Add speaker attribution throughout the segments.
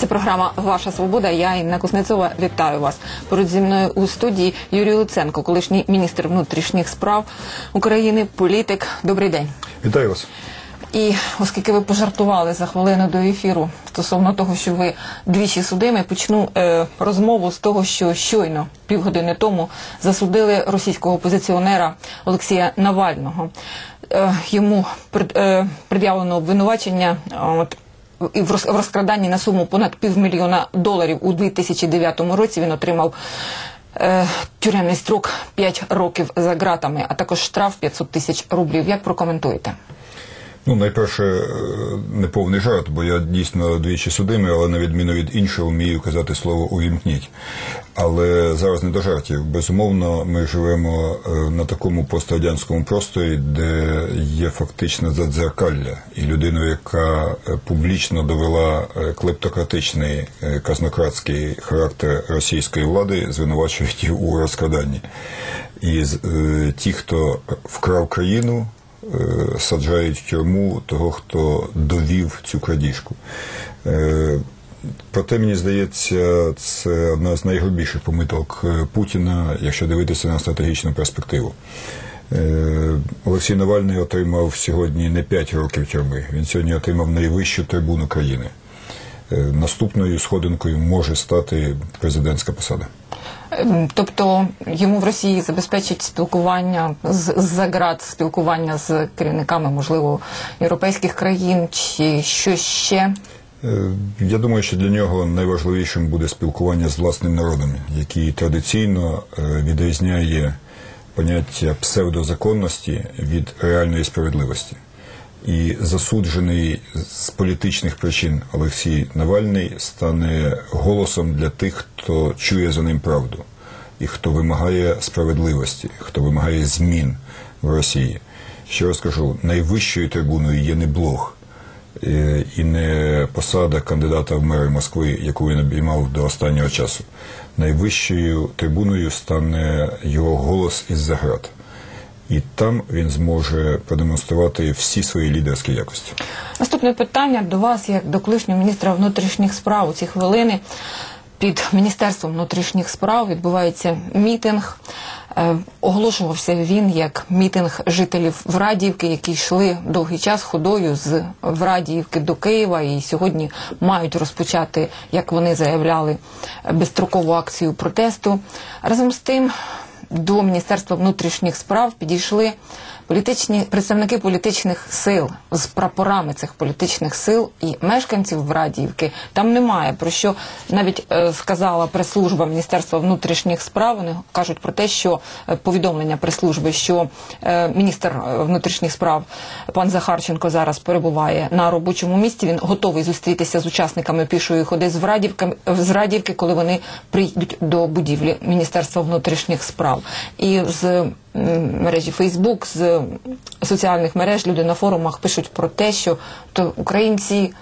Speaker 1: програма «Ваша свобода». Я, Інна Кузнецова, вітаю вас. Поруч зі мною у студії Юрій Луценко, колишній міністр внутрішніх справ України, політик. Добрий день.
Speaker 2: Вітаю вас.
Speaker 1: І оскільки ви пожартували за хвилину до ефіру стосовно того, що ви двічі судимі, почну розмову з того, що щойно, півгодини тому, засудили російського опозиціонера Олексія Навального. Йому пред'явлено обвинувачення в розкраданні на суму понад $500 000 у 2009 році. Він отримав тюремний строк 5 років за ґратами, а також штраф 500 тисяч рублів. Як прокоментуєте?
Speaker 2: Найперше, неповний жарт, бо я дійсно двічі судимий, але на відміну від іншого вмію казати слово «увімкніть». Але зараз не до жартів. Безумовно, ми живемо на такому пострадянському просторі, де є фактично задзеркалля. І людину, яка публічно довела клептократичний, казнократський характер російської влади, звинувачують у розкраданні. І ті, хто вкрав країну, саджають в тюрму того, хто довів цю крадіжку. Проте, мені здається, це одна з найгрубіших помилок Путіна, якщо дивитися на стратегічну перспективу. Олексій Навальний отримав сьогодні не 5 років тюрми, він сьогодні отримав найвищу трибуну країни. Наступною сходинкою може стати президентська посада.
Speaker 1: Тобто йому в Росії забезпечить спілкування з-за ґрат, спілкування з керівниками, можливо, європейських країн чи щось ще?
Speaker 2: Я думаю, що для нього найважливішим буде спілкування з власним народом, який традиційно відрізняє поняття псевдозаконності від реальної справедливості. І засуджений з політичних причин Олексій Навальний стане голосом для тих, хто чує за ним правду, і хто вимагає справедливості, хто вимагає змін в Росії. Ще раз кажу, найвищою трибуною є не блог і не посада кандидата в мери Москви, яку він обіймав до останнього часу. Найвищою трибуною стане його голос із-за ґрат. І там він зможе продемонструвати всі свої лідерські якості. Наступне
Speaker 1: питання до вас, як до колишнього міністра внутрішніх справ. У ці хвилини під Міністерством внутрішніх справ відбувається мітинг. Оголошувався він як мітинг жителів Врадіївки, які йшли довгий час ходою з Врадіївки до Києва і сьогодні мають розпочати, як вони заявляли, безстрокову акцію протесту. Разом з тим, до Міністерства внутрішніх справ підійшли представники політичних сил з прапорами цих політичних сил і мешканців Врадіївки. Там немає, про що навіть сказала прес-служба Міністерства внутрішніх справ. Вони кажуть про те, що повідомлення прес-служби, що міністр внутрішніх справ пан Захарченко зараз перебуває на робочому місці. Він готовий зустрітися з учасниками пішої ходи з Врадіївки, коли вони прийдуть до будівлі Міністерства внутрішніх справ. І з мережі Фейсбук, з соціальних мереж люди на форумах пишуть про те, що то українці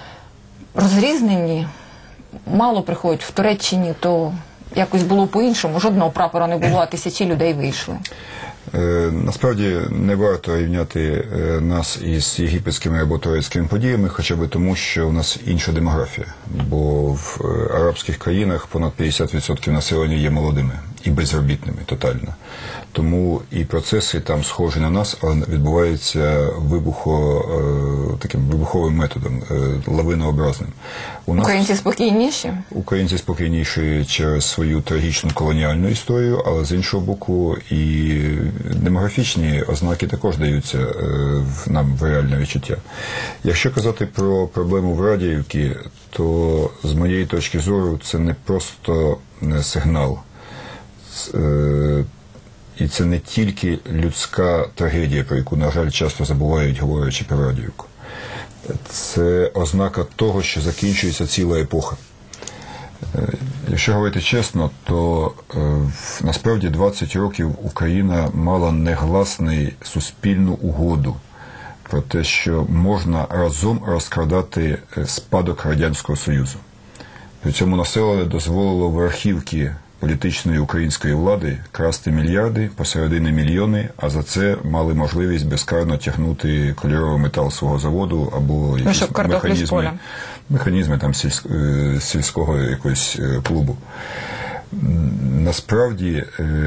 Speaker 1: розрізнені, мало приходять в Туреччині, то якось було по-іншому, жодного прапора не було, а тисячі людей вийшли.
Speaker 2: Насправді не варто рівняти нас із єгипетськими або турецькими подіями, хоча б тому, що у нас інша демографія. Бо в арабських країнах понад 50% населення є молодими і безробітними тотально. Тому і процеси там схожі на нас, але відбуваються таким вибуховим методом, лавинообразним.
Speaker 1: Українці спокійніші? Українці
Speaker 2: спокійніші через свою трагічну колоніальну історію, але з іншого боку і демографічні ознаки також даються нам в реальне відчуття. Якщо казати про проблему Врадіївки, то з моєї точки зору це не просто сигнал. І це не тільки людська трагедія, про яку, на жаль, часто забувають, говорячи про Врадіївку. Це ознака того, що закінчується ціла епоха. Якщо говорити чесно, то насправді 20 років Україна мала негласну суспільну угоду про те, що можна разом розкрадати спадок Радянського Союзу. При цьому населення дозволило верхівки політичної української влади красти мільярди, посередині мільйони, а за це мали можливість безкарно тягнути кольоровий метал свого заводу або якісь механізми там сільського якогось клубу. Насправді,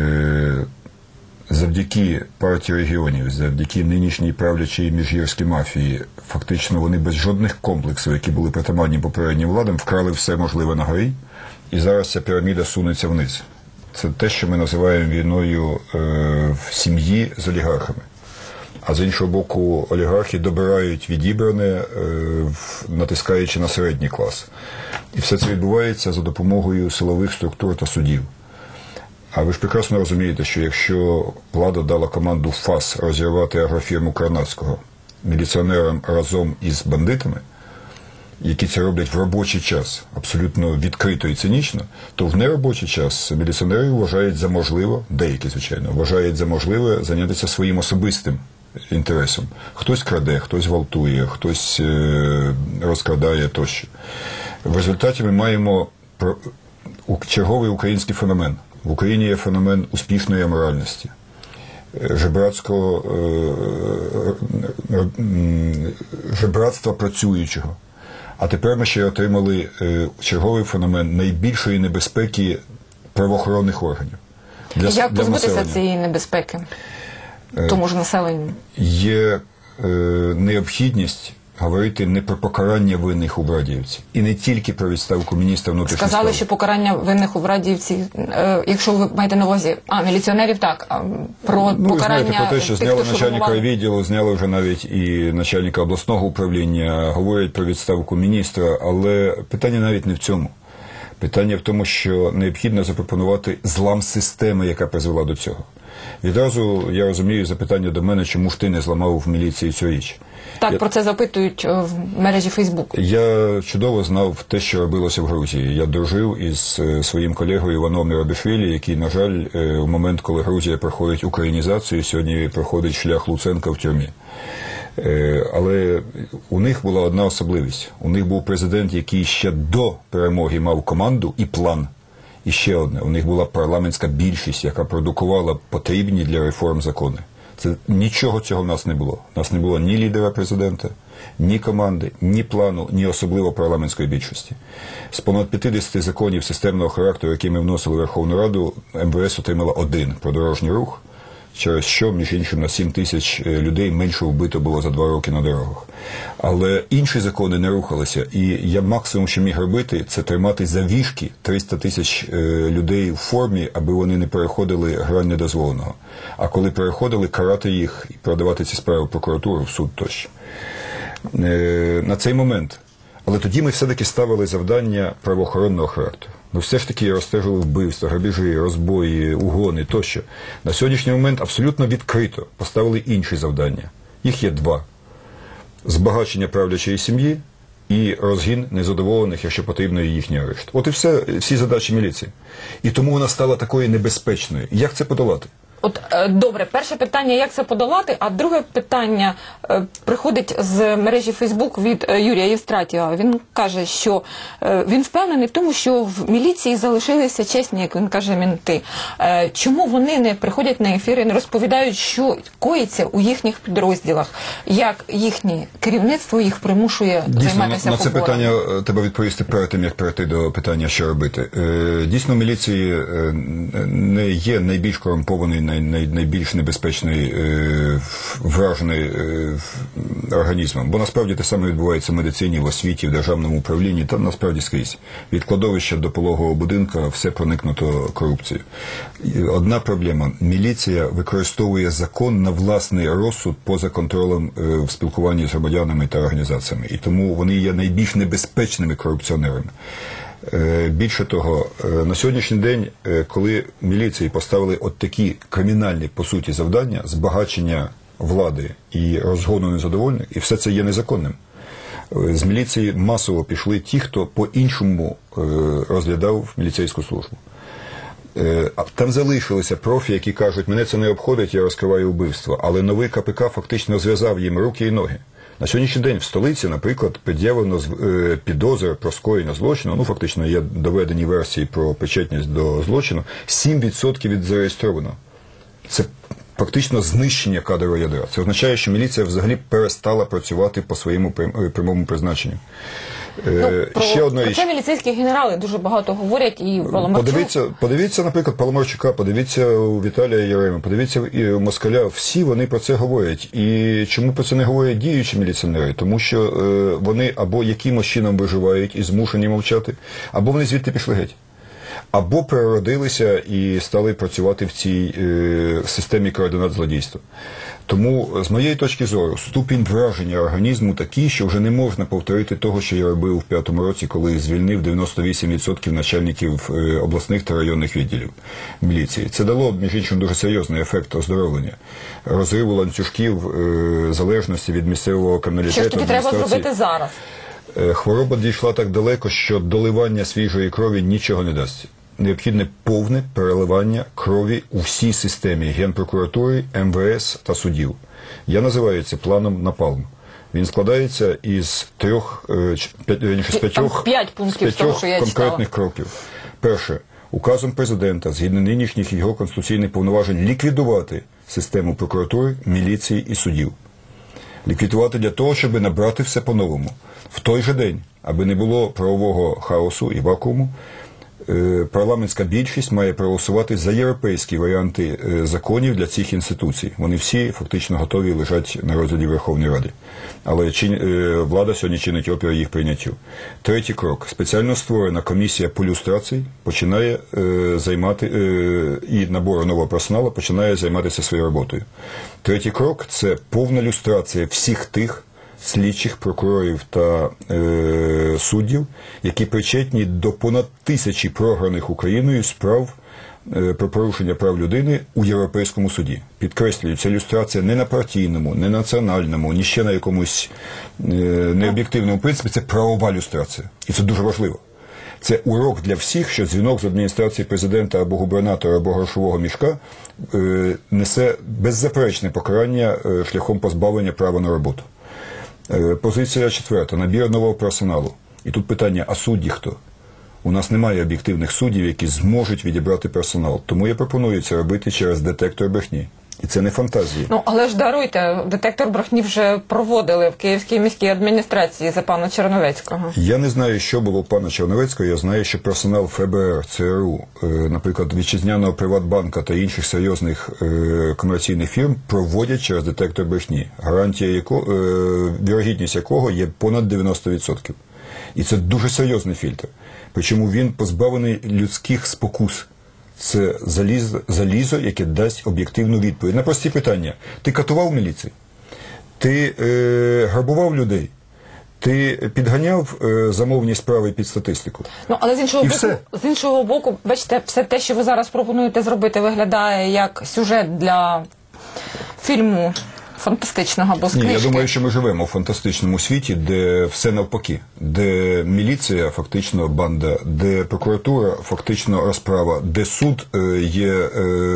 Speaker 2: завдяки партії регіонів, завдяки нинішній правлячій міжгірській мафії, фактично вони без жодних комплексів, які були притаманні попереднім владам, вкрали все можливе на горі, і зараз ця піраміда сунеться вниз. Це те, що ми називаємо війною в сім'ї з олігархами. А з іншого боку, олігархи добирають відібране, натискаючи на середній клас. І все це відбувається за допомогою силових структур та судів. А ви ж прекрасно розумієте, що якщо влада дала команду ФАС розірвати агрофірму Карнацького міліціонерам разом із бандитами, які це роблять в робочий час, абсолютно відкрито і цинічно, то в неробочий час міліціонери вважають за можливо, деякі, звичайно, вважають за можливе зайнятися своїм особистим інтересом. Хтось краде, хтось гвалтує, хтось розкрадає тощо. В результаті ми маємо черговий український феномен. В Україні є феномен успішної аморальності, жебратства працюючого. А тепер ми ще отримали черговий феномен найбільшої небезпеки правоохоронних органів.
Speaker 1: Як позбутися цієї небезпеки тому ж населенню?
Speaker 2: Є необхідність говорити не про покарання винних у Брадіївці. І не тільки про відставку міністра внутрішніх справ.
Speaker 1: Сказали, що покарання винних у Брадіївці, якщо ви маєте на увазі, міліціонерів так, а про покарання...
Speaker 2: знаєте, про те, що
Speaker 1: тих,
Speaker 2: зняли начальника відділу, зняли вже навіть і начальника обласного управління, говорять про відставку міністра, але питання навіть не в цьому. Питання в тому, що необхідно запропонувати злам системи, яка призвела до цього. Відразу я розумію запитання до мене, чому ж ти не зламав в міліції цю річ.
Speaker 1: Так, про це запитують в мережі Фейсбук.
Speaker 2: Я чудово знав те, що робилося в Грузії. Я дружив із своїм колегою Іваном Мірабішвілі, який, на жаль, в момент, коли Грузія проходить українізацію, сьогодні проходить шлях Луценка в тюрмі. Але у них була одна особливість. У них був президент, який ще до перемоги мав команду і план. І ще одне, у них була парламентська більшість, яка продукувала потрібні для реформ закони. Нічого цього в нас не було. У нас не було ні лідера президента, ні команди, ні плану, ні особливо парламентської більшості. З понад 50 законів системного характеру, які ми вносили в Верховну Раду, МВС отримала один – про дорожній рух, через що, між іншим, на 7 тисяч людей менше вбито було за 2 роки на дорогах. Але інші закони не рухалися, і я максимум, що міг робити, це тримати за вішки 300 тисяч людей в формі, аби вони не переходили грань недозволеного. А коли переходили, карати їх і продавати ці справи в прокуратуру, в суд тощо. На цей момент. Але тоді ми все-таки ставили завдання правоохоронного характеру. Ми все ж таки розстежили вбивства, грабежі, розбої, угони тощо. На сьогоднішній момент абсолютно відкрито поставили інші завдання. Їх є 2. Збагачення правлячої сім'ї і розгін незадоволених, якщо потрібно, їхній арешт. От і всі задачі міліції. І тому вона стала такою небезпечною. Як це подолати?
Speaker 1: От добре, перше питання, як це подолати, а друге питання приходить з мережі Фейсбук від Юрія Євстратіва. Він каже, що він впевнений в тому, що в міліції залишилися чесні, як він каже, менти. Чому вони не приходять на ефіри, не розповідають, що коїться у їхніх підрозділах, як їхнє керівництво їх примушує займатися
Speaker 2: на це
Speaker 1: поборами?
Speaker 2: питання треба відповісти перед тим, як перейти до питання, що робити. Дійсно, в міліції не є найбільш корумпований, найбільш небезпечний вражений організмом. Бо насправді те саме відбувається в медицині, в освіті, в державному управлінні, та насправді скрізь. Від кладовища до пологового будинку все проникнуто корупцією. Одна проблема. Міліція використовує закон на власний розсуд поза контролем в спілкуванні з громадянами та організаціями. І тому вони є найбільш небезпечними корупціонерами. Більше того, на сьогоднішній день, коли міліції поставили от такі кримінальні, по суті, завдання, збагачення влади і розгону незадовольних, і все це є незаконним, з міліції масово пішли ті, хто по-іншому розглядав міліцейську службу. Там залишилися профі, які кажуть, мене це не обходить, я розкриваю вбивство. Але новий КПК фактично зв'язав їм руки і ноги. На сьогоднішній день в столиці, наприклад, пред'явлено підозри про скоєння злочину, ну фактично є доведені версії про причетність до злочину, 7% від зареєстрованого. Це фактично знищення кадрового ядра. Це означає, що міліція взагалі перестала працювати по своєму прямому призначенню. Ще одна річ.
Speaker 1: Це міліцейські генерали дуже багато говорять, і Паламарчук.
Speaker 2: Подивіться, наприклад, Паламарчука, подивіться у Віталія Яреми, подивіться у Москаля. Всі вони про це говорять. І чому про це не говорять діючі міліціонери? Тому що вони або якимось чином виживають і змушені мовчати, або вони звідти пішли геть. Або переродилися і стали працювати в цій системі координат злодійства. Тому, з моєї точки зору, ступінь враження організму такий, що вже не можна повторити того, що я робив в 2005 році, коли звільнив 98% начальників обласних та районних відділів міліції. Це дало, між іншим, дуже серйозний ефект оздоровлення, розриву ланцюжків залежності від місцевого криміналітету.
Speaker 1: Що ж тоді треба зробити зараз?
Speaker 2: Хвороба дійшла так далеко, що доливання свіжої крові нічого не дасть. Необхідне повне переливання крові у всій системі Генпрокуратури, МВС та судів. Я називаю це планом Напалм. Він складається із п'ять конкретних кроків. Перше. Указом президента, згідно нинішніх його конституційних повноважень, ліквідувати систему прокуратури, міліції і судів. Ліквідувати для того, щоб набрати все по-новому. В той же день, аби не було правового хаосу і вакууму, парламентська більшість має проголосувати за європейські варіанти законів для цих інституцій. Вони всі фактично готові лежать на розгляді Верховної Ради. Але влада сьогодні чинить опір їх прийняттю. Третій крок. Спеціально створена комісія по люстрації починає займати, і набору нового персоналу починає займатися своєю роботою. Третій крок – це повна люстрація всіх тих слідчих, прокурорів та суддів, які причетні до понад 1000 програних Україною справ про порушення прав людини у Європейському суді. Підкреслюю, це люстрація не на партійному, не національному, ні ще на якомусь необ'єктивному принципі, це правова люстрація. І це дуже важливо. Це урок для всіх, що дзвінок з адміністрації президента або губернатора, або грошового мішка несе беззаперечне покарання шляхом позбавлення права на роботу. Позиція четверта. Набір нового персоналу. І тут питання, а судді хто? У нас немає об'єктивних суддів, які зможуть відібрати персонал. Тому я пропоную це робити через детектор брехні. І це не фантазії.
Speaker 1: Ну, але ж даруйте, детектор брехні вже проводили в Київській міській адміністрації за пана Черновецького.
Speaker 2: Я не знаю, що було у пана Черновецького. Я знаю, що персонал ФБР, ЦРУ, наприклад, вітчизняного Приватбанка та інших серйозних комерційних фірм проводять через детектор брехні, вірогідність якого є понад 90%. І це дуже серйозний фільтр. Причому він позбавлений людських спокус. Це залізо, яке дасть об'єктивну відповідь на прості питання. Ти катував міліцію? Ти грабував людей? Ти підганяв замовні справи під статистику?
Speaker 1: Ну, але з іншого боку, бачите, все те, що ви зараз пропонуєте зробити, виглядає як сюжет для фільму фантастичного або з книжки.
Speaker 2: Ні, я думаю, що ми живемо в фантастичному світі, де все навпаки, де міліція фактично банда, де прокуратура фактично розправа, де суд є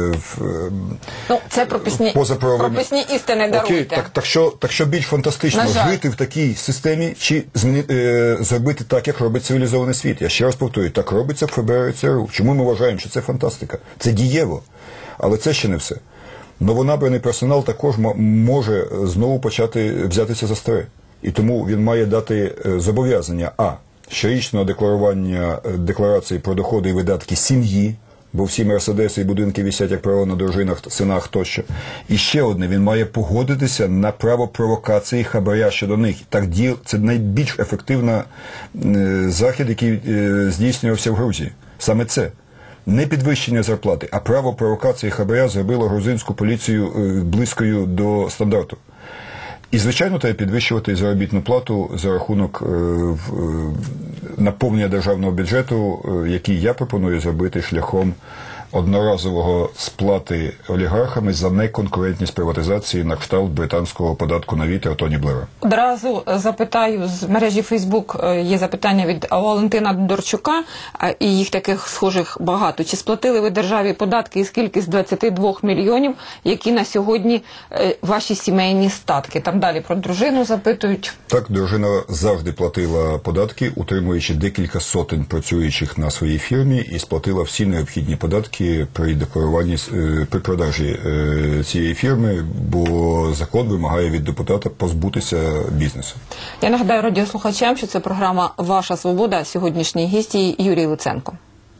Speaker 1: це прописні істини, даруйте.
Speaker 2: Окей, так що більш фантастично жити в такій системі чи зробити так, як робить цивілізований світ. Я ще раз повторюю, так робиться в ФБР і ЦРУ. Чому ми вважаємо, що це фантастика? Це дієво, але це ще не все. Новонабраний персонал також може знову почати взятися за старе. І тому він має дати зобов'язання щорічного декларування декларації про доходи і видатки сім'ї, бо всі мерседеси і будинки висять, як правило, на дружинах, синах тощо. І ще одне, він має погодитися на право провокації хабаря щодо них. Це найбільш ефективний захід, який здійснювався в Грузії. Саме це. Не підвищення зарплати, а право провокації хабаря зробило грузинську поліцію близькою до стандарту. І, звичайно, треба підвищувати заробітну плату за рахунок наповнення державного бюджету, який я пропоную зробити шляхом одноразового сплати олігархами за неконкурентність приватизації на кшталт британського податку на вітер Тоні Блера.
Speaker 1: Одразу запитаю, з мережі Фейсбук є запитання від Валентина Дорчука, і їх таких схожих багато. Чи сплатили ви державі податки і скільки з 22 мільйонів, які на сьогодні ваші сімейні статки? Там далі про дружину запитують.
Speaker 2: Так, дружина завжди платила податки, утримуючи декілька сотень працюючих на своїй фірмі, і сплатила всі необхідні податки при декларуванні, при продажі цієї фірми, бо закон вимагає від депутата позбутися бізнесу.
Speaker 1: Я нагадаю радіослухачам, що це програма «Ваша свобода». Сьогоднішній гість Юрій Луценко.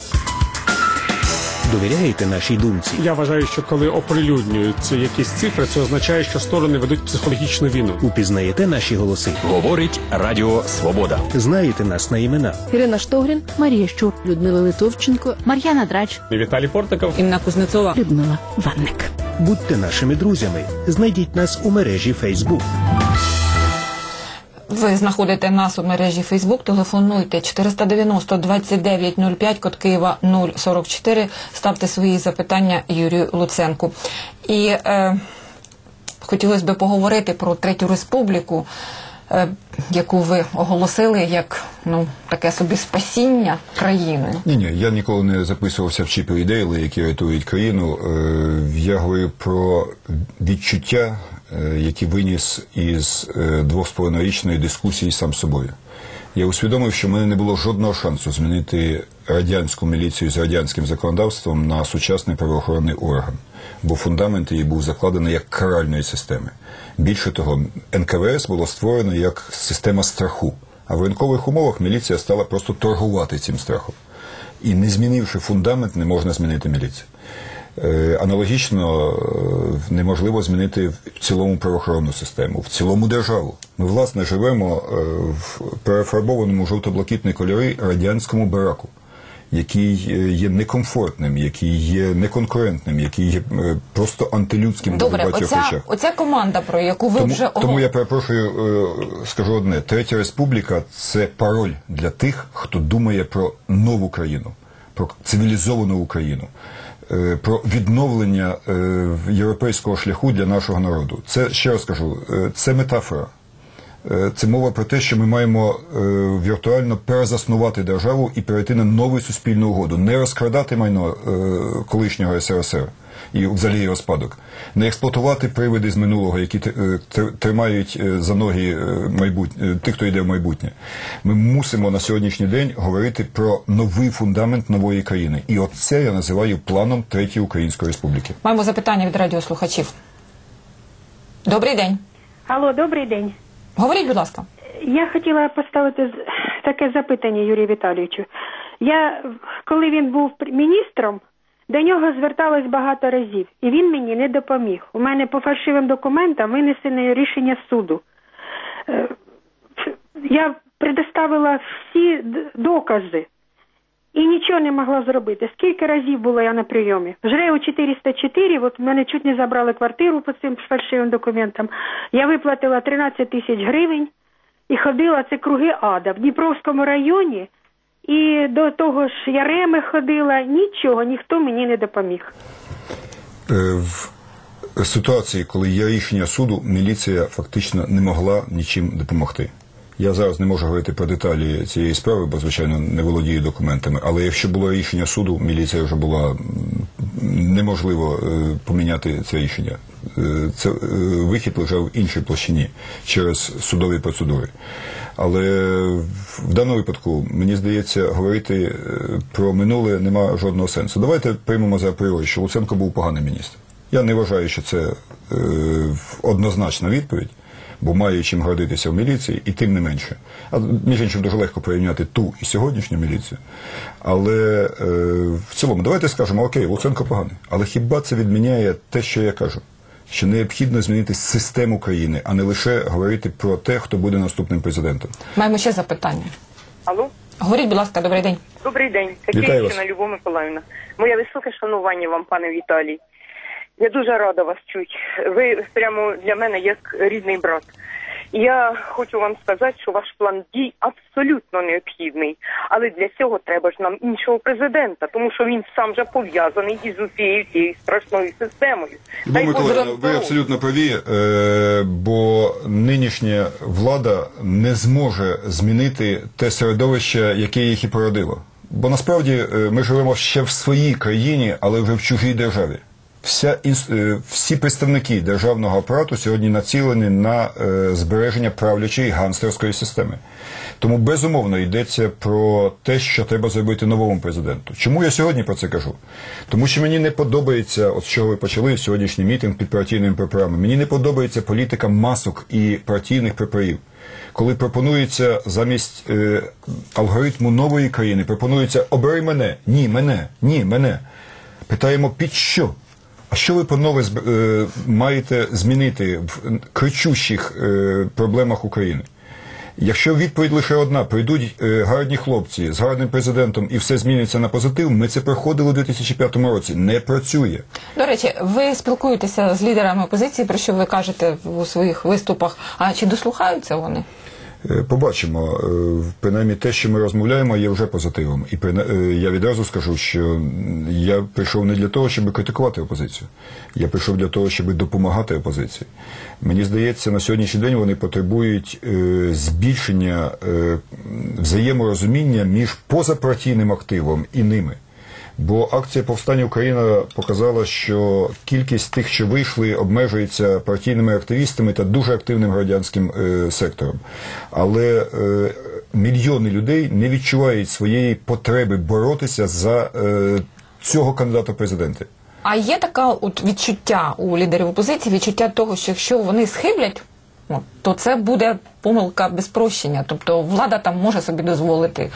Speaker 3: Довіряєте нашій думці?
Speaker 4: Я вважаю, що коли оприлюднюються якісь цифри, це означає, що сторони ведуть психологічну війну.
Speaker 3: Упізнаєте наші голоси?
Speaker 5: Говорить Радіо Свобода.
Speaker 3: Знаєте нас на імена?
Speaker 6: Ірина Штогрін, Марія Щур, Людмила Литовченко, Мар'яна Драч,
Speaker 4: Віталій Портников.
Speaker 1: Інна Кузнецова.
Speaker 6: Людмила Ванник.
Speaker 3: Будьте нашими друзями. Знайдіть нас у мережі Facebook.
Speaker 1: Ви знаходите нас у мережі Фейсбук, телефонуйте 490-2905, код Києва 044, ставте свої запитання Юрію Луценку. І хотілося б поговорити про Третю Республіку, яку ви оголосили як таке собі спасіння країни.
Speaker 2: Ні, я ніколи не записувався в Чіпі і Дейли, які рятують країну. Я говорю про відчуття, які виніс із 2,5-річної дискусії сам собою. Я усвідомив, що в мене не було жодного шансу змінити радянську міліцію з радянським законодавством на сучасний правоохоронний орган, бо фундамент її був закладений як каральної системи. Більше того, НКВС було створено як система страху, а в ринкових умовах міліція стала просто торгувати цим страхом. І не змінивши фундамент, не можна змінити міліцію. Аналогічно неможливо змінити в цілому правоохоронну систему, в цілому державу. Ми, власне, живемо в перефарбованому жовто-блакитні кольори радянському бараку, який є некомфортним, який є неконкурентним, який є просто антилюдським в багатьох речах.
Speaker 1: Оця команда, про яку ви вже
Speaker 2: Тому я перепрошую, скажу одне. Третя Республіка – це пароль для тих, хто думає про нову країну, про цивілізовану Україну, про відновлення європейського шляху для нашого народу. Це, ще раз кажу, це метафора. Це мова про те, що ми маємо віртуально перезаснувати державу і перейти на нову суспільну угоду. Не розкрадати майно колишнього СРСР і взагалі її розпадок. Не експлуатувати привиди з минулого, які тримають за ноги тих, хто йде в майбутнє. Ми мусимо на сьогоднішній день говорити про новий фундамент нової країни. І оце я називаю планом Третьої Української Республіки.
Speaker 1: Маємо запитання від радіослухачів. Добрий день.
Speaker 7: Алло, добрий день.
Speaker 1: Говоріть, будь ласка.
Speaker 7: Я хотіла поставити таке запитання Юрію Віталійовичу. Коли він був міністром, до нього зверталось багато разів, і він мені не допоміг. У мене по фальшивим документам винесене рішення суду. Я предоставила всі докази і нічого не могла зробити. Скільки разів була я на прийомі? В ЖРЕУ 404, от мене чуть не забрали квартиру по цим фальшивим документам. Я виплатила 13 тисяч гривень і ходила, це круги ада. В Дніпровському районі і до того ж Яреми ходила, нічого, ніхто мені не допоміг.
Speaker 2: В ситуації, коли є рішення суду, міліція фактично не могла нічим допомогти. Я зараз не можу говорити про деталі цієї справи, бо, звичайно, не володію документами. Але якщо було рішення суду, міліція вже була неможливо поміняти це рішення. Це вихід лежав в іншій площині через судові процедури. Але в даному випадку, мені здається, говорити про минуле нема жодного сенсу. Давайте приймемо за апріорі, що Луценко був поганий міністр. Я не вважаю, що це однозначна відповідь, бо маю чим гордитися в міліції, і тим не менше. Між іншим, дуже легко порівняти ту і сьогоднішню міліцію. Але в цілому, давайте скажемо, окей, Луценко поганий. Але хіба це відміняє те, що я кажу? Що необхідно змінити систему країни, а не лише говорити про те, хто буде наступним президентом.
Speaker 1: Маємо ще запитання.
Speaker 8: Алло?
Speaker 1: Говоріть, будь ласка, добрий день.
Speaker 8: Добрий день. Катєвщина Любов Миколаївна. Моє високе шанування вам, пане Віталій. Я дуже рада вас чути. Ви прямо для мене як рідний брат. Я хочу вам сказати, що ваш план дій абсолютно необхідний. Але для цього треба ж нам іншого президента, тому що він сам же пов'язаний із усією цією страшною системою.
Speaker 2: Любов Миколаївна, ви абсолютно праві, бо нинішня влада не зможе змінити те середовище, яке їх і породило. Бо насправді ми живемо ще в своїй країні, але вже в чужій державі. Всі представники державного апарату сьогодні націлені на збереження правлячої ганстерської системи. Тому безумовно йдеться про те, що треба зробити новому президенту. Чому я сьогодні про це кажу? Тому що мені не подобається, от з чого ви почали сьогоднішній мітинг під партійними прапорами, мені не подобається політика масок і партійних прапорів. Коли пропонується замість алгоритму нової країни, пропонується «обери мене», «ні, мене», «ні, мене». Питаємо «під що?» А що ви, панове, маєте змінити в кричущих проблемах України? Якщо відповідь лише одна, прийдуть гарні хлопці з гарним президентом і все зміниться на позитив, ми це проходили у 2005 році. Не працює.
Speaker 1: До речі, ви спілкуєтеся з лідерами опозиції, про що ви кажете у своїх виступах, а чи дослухаються вони?
Speaker 2: Побачимо. Принаймні те, що ми розмовляємо, є вже позитивом. І я відразу скажу, що я прийшов не для того, щоб критикувати опозицію. Я прийшов для того, щоб допомагати опозиції. Мені здається, на сьогоднішній день вони потребують збільшення взаєморозуміння між позапартійним активом і ними. Бо акція «Повстання Україна» показала, що кількість тих, що вийшли, обмежується партійними активістами та дуже активним громадянським сектором. Але мільйони людей не відчувають своєї потреби боротися за цього кандидата в президенти.
Speaker 1: А є таке от відчуття у лідерів опозиції, відчуття того, що якщо вони схиблять, то це буде помилка без прощення. Тобто влада там може собі дозволити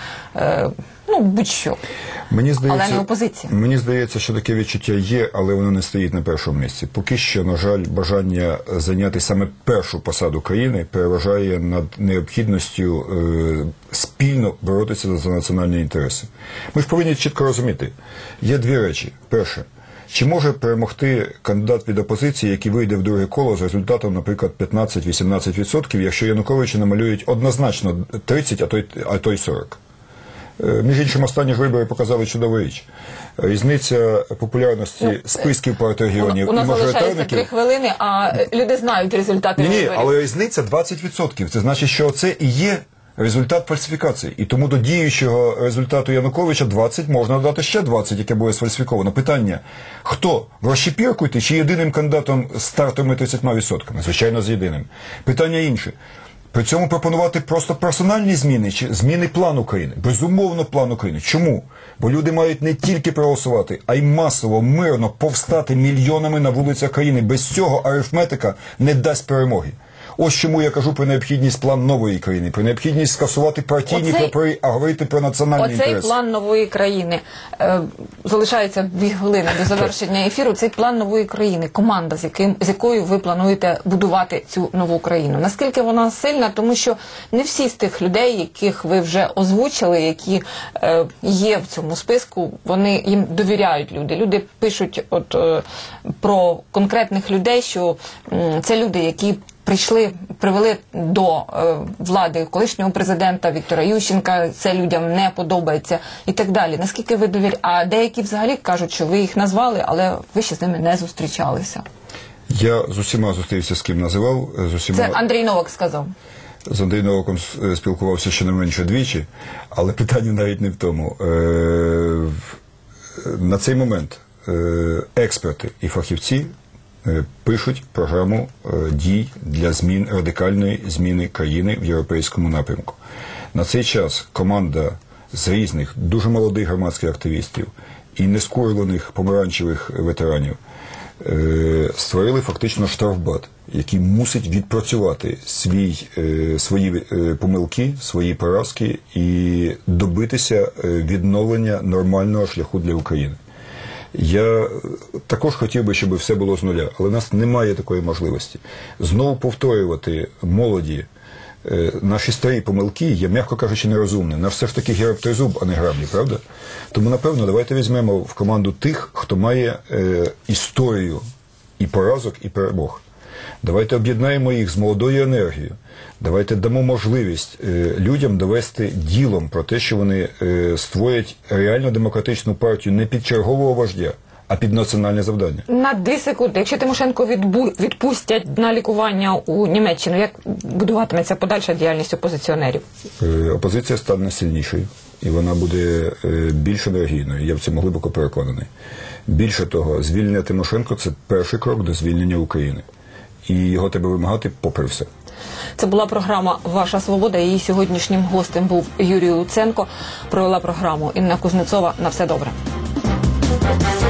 Speaker 1: будь-що. Але не опозиція.
Speaker 2: Мені здається, що таке відчуття є, але воно не стоїть на першому місці. Поки що, на жаль, бажання зайняти саме першу посаду країни переважає над необхідністю спільно боротися за національні інтереси. Ми ж повинні чітко розуміти, є дві речі. Перше, чи може перемогти кандидат від опозиції, який вийде в друге коло з результатом, наприклад, 15-18%, якщо Януковича намалюють однозначно 30, а то й 40? Між іншим, останні ж вибори показали чудову річ. Різниця популярності списків партій регіонів і мажоритарників... У нас залишається 3
Speaker 1: хвилини, а люди знають результати виборів.
Speaker 2: Ні, але різниця 20%. Це значить, що це і є результат фальсифікації. І тому до діючого результату Януковича 20 можна додати ще 20, яке буде сфальсифіковано. Питання, хто? В розщепіркуйте чи єдиним кандидатом з стартовими 30%? Звичайно, з єдиним. Питання інше. При цьому пропонувати просто персональні зміни чи зміни плану країни. Безумовно, план України. Чому? Бо люди мають не тільки проголосувати, а й масово, мирно повстати мільйонами на вулицях країни. Без цього арифметика не дасть перемоги. Ось чому я кажу про необхідність план нової країни, про необхідність скасувати партійні прапори, а говорити про національні інтереси.
Speaker 1: Оцей план нової країни. Залишається 2 хвилини до завершення ефіру. Цей план нової країни, команда, з якою ви плануєте будувати цю нову країну. Наскільки вона сильна? Тому що не всі з тих людей, яких ви вже озвучили, які є в цьому списку, їм довіряють люди. Люди пишуть про конкретних людей, що це люди, які привели до влади колишнього президента Віктора Ющенка, це людям не подобається і так далі. Наскільки ви довіряєте? А деякі взагалі кажуть, що ви їх назвали, але ви ще з ними не зустрічалися.
Speaker 2: Я з усіма зустрівся, з ким називав.
Speaker 1: Це Андрій Новак сказав.
Speaker 2: З Андрієм Новаком спілкувався щонайменше двічі, але питання навіть не в тому. На цей момент експерти і фахівці пишуть програму дій для радикальної зміни країни в європейському напрямку. На цей час команда з різних, дуже молодих громадських активістів і нескурлених помаранчевих ветеранів створили фактично штрафбат, який мусить відпрацювати свої помилки, свої поразки і добитися відновлення нормального шляху для України. Я також хотів би, щоб все було з нуля, але в нас немає такої можливості. Знову повторювати молоді наші старі помилки є, м'яко кажучи, нерозумним. Наш все ж таки Герб Тризуб, а не граблі, правда? Тому, напевно, давайте візьмемо в команду тих, хто має історію і поразок, і перемог. Давайте об'єднаємо їх з молодою енергією. Давайте дамо можливість людям довести ділом про те, що вони створять реально демократичну партію не під чергового вождя, а під національне завдання.
Speaker 1: На 2 секунди, якщо Тимошенко відпустять на лікування у Німеччину, як будуватиметься подальша діяльність опозиціонерів?
Speaker 2: Опозиція стане сильнішою, і вона буде більш енергійною. Я в цьому глибоко переконаний. Більше того, звільнення Тимошенко – це перший крок до звільнення України. І його треба вимагати попри все.
Speaker 1: Це була програма «Ваша свобода». Її сьогоднішнім гостем був Юрій Луценко. Провела програму Інна Кузнецова. На все добре.